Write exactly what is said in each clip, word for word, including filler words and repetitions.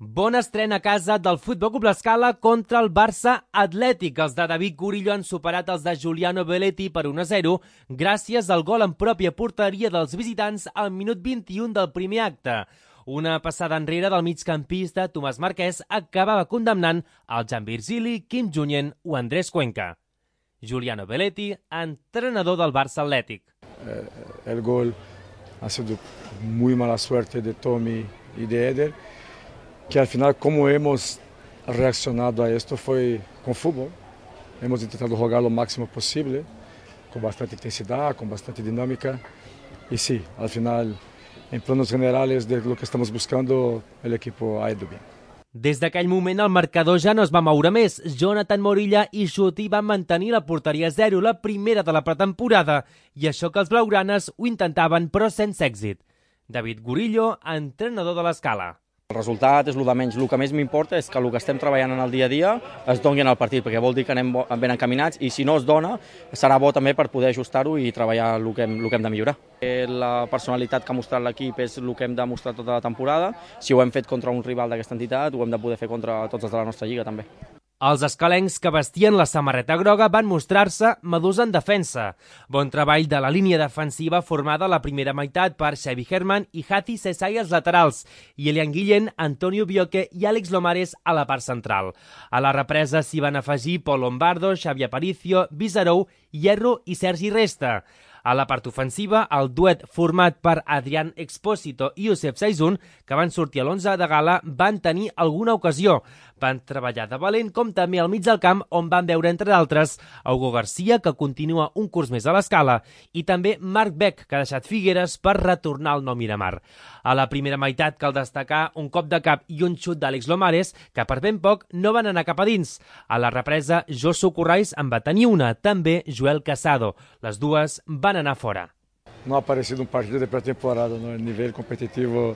Bona estrena a casa del Futbol Club L'Escala contra el Barça Atlètic. Els de David Gurillo han superat els de Giuliano Belletti per un a zero gràcies al gol en pròpia porteria dels visitants al minut vint-i-u del primer acte. Una passada enrere del migcampista Tomàs Marquès acabava condemnant el Jan Virgili, Kim Junyent o Andrés Cuenca. Giuliano Belletti, entrenador del Barça Atlètic. Eh, el gol ha sido muy mala suerte de Tommy y de Eder, que al final como hemos reaccionado a esto fue con fútbol. Hemos intentado jugar lo máximo posible, con bastante intensidad, con bastante dinámica. Y sí, al final, en planos generales de lo que estamos buscando, el equipo ha ido bien. Des d'aquell moment el marcador ja no es va moure més. Jonathan Morilla i Xuti van mantenir la porteria a zero, la primera de la pretemporada, i això que els blaugranes ho intentaven però sense èxit. David Gurillo, entrenador de l'Escala. El resultat és el de menys. El que més m'importa és que el que estem treballant en el dia a dia es doni en el partit, perquè vol dir que anem ben encaminats i si no es dona serà bo també per poder ajustar-ho i treballar el que hem, el que hem de millorar. La personalitat que ha mostrat l'equip és el que hem demostrat tota la temporada. Si ho hem fet contra un rival d'aquesta entitat, ho hem de poder fer contra tots els de la nostra lliga també. Els escalencs que vestien la samarreta groga van mostrar-se madurs en defensa. Bon treball de la línia defensiva formada a la primera meitat per Xavi Herman i Hati Sesai als laterals i Elian Guillén, Antonio Bioque i Àlex Lomares a la part central. A la represa s'hi van afegir Pol Lombardo, Xavi Aparicio, Bizarou, Hierro i Sergi Resta. A la part ofensiva, el duet format per Adrián Expósito i Josep Saizun, que van sortir a l'onze de gala, van tenir alguna ocasió. Van treballar de valent, com també al mig del camp, on van veure, entre d'altres, Hugo García, que continua un curs més a l'Escala, i també Marc Beck, que ha deixat Figueres per retornar al Nou Miramar. A la primera meitat cal destacar un cop de cap i un xut d'Àlex Lomares, que per ben poc no van anar cap a dins. A la represa, Josu Corrais en va tenir una, també Joel Casado. Les dues van anar fora. No ha parecido un partido de pretemporada, ¿no? El nivel competitivo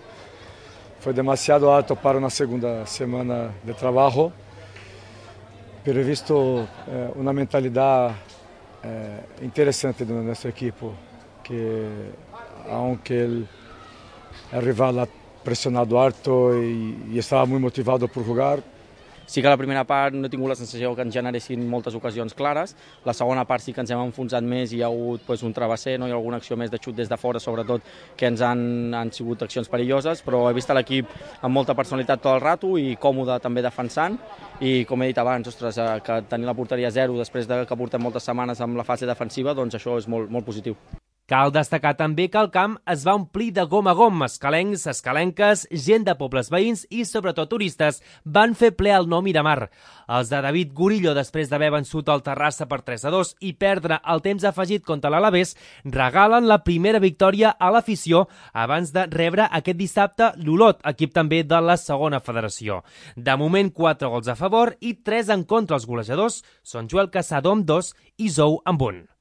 fue demasiado alto para una segunda semana de trabajo, pero he visto eh, una mentalidad eh, interesante de nuestro equipo, que aunque el, el rival ha presionado alto y, y estaba muy motivado por jugar, sí que a la primera part no he tingut la sensació que ens generessin moltes ocasions clares. La segona part sí que ens hem enfonsat més i hi ha hagut pues, un travesser, no? Hi ha alguna acció més de xut des de fora, sobretot, que ens han, han sigut accions perilloses, però he vist l'equip amb molta personalitat tot el rato i còmode també defensant. I com he dit abans, ostres, que tenir la porteria a zero després de que portem moltes setmanes amb la fase defensiva, doncs això és molt, molt positiu. Cal destacar també que el camp es va omplir de gom a gom. Escalencs, escalenques, gent de pobles veïns i, sobretot, turistes van fer ple al Nou Miramar. Els de David Gurillo, després d'haver vençut el Terrassa per tres a dos i perdre el temps afegit contra l'Alavés, regalen la primera victòria a l'afició abans de rebre aquest dissabte l'Olot, equip també de la segona federació. De moment, quatre gols a favor i tres en contra. Els golejadors són Joel Casado amb dos i Zou amb un.